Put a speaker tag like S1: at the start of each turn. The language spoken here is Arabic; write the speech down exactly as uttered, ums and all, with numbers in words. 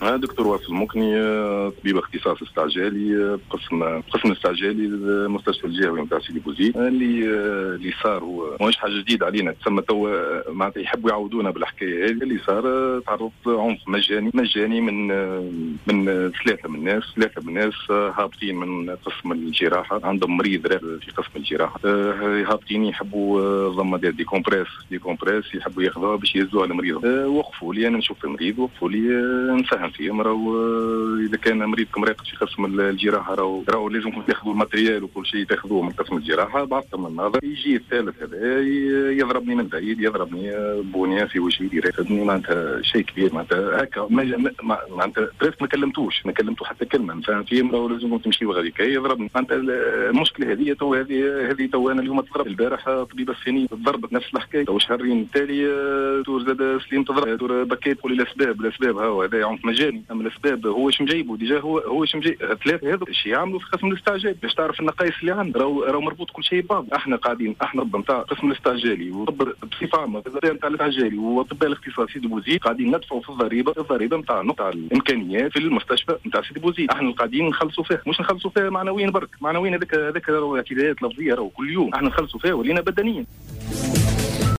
S1: أنا دكتور واصل مكني، طبيب اختصاص استعجالي قسم قسم استعجالي المستشفى الجهوي نتاع سيدي بوزيد. اللي اللي صار هو ماهوش حاجه جديده علينا، تسمى تو معناتها يحبوا يعودونا بالحكايه هذه. اللي صار تعرض عنف مجاني مجاني من من ثلاثه من الناس ثلاثه من الناس هابطين من قسم الجراحه، عندهم مريض في قسم الجراحه، هابطين يحبوا ضم دي كومبريس دي كومبريس يحبوا ياخذوها باش يهزوها لمريض. وقفوا لي انا نشوف المريض، وقفوا لي نساهم فيهم. راهو اذا كان مريضكم راقد في قسم الجراحه راهو راهو لازمكم تاخذوا الماتريال وكل شيء تاخذوه من قسم الجراحه. بعثتهم الناظر، يجي الثالث هذا يضربني من بعيد، يضربني بونيه في وجهي يرفدني. معناتها شيء كبير، معناتها هكا معناتها درت ما كلمتوش ما كلمتو حتى كلمه، نفهم فيهم. راهو لازمكم تمشيوا غاديك يضربني. معناتها المشكله هذه تو هذه هذه تو انا اليوم تضرب. البارح طبيبه الثانيه ضربت نفس الحكايه، تو شهرين التالي دور زاد سليم تضرب، دور بكيت تقول لي الاسباب الاسباب ها هذا عنف مجاني. اما الاسباب هو ايش مجيبه ديجا، هو هو ايش مجيب ثلاثه هذو ايش يعملوا في قسم الاستعجال باش تعرف النقائص اللي عندنا. راهو راهو مربوط كل شيء ببعض. احنا قاعدين احنا رب نتاع قسم الاستعجالي وطب بصفه عامه نتاع الاستعجالي واطباء الاختصاص سيدي بوزيد قاعدين ندفعوا في الضريبه الضريبه نتاعنا نتاع الامكانيات في المستشفى نتاع سيدي بوزيد. احنا قاعدين نخلصوا فيها، مش نخلصوا فيها معنويا برك، معنويا هذاك هذاك راهو اعتداءات لفظيه راهو كل يوم احنا نخلصوا فيها ولينا بدنيا.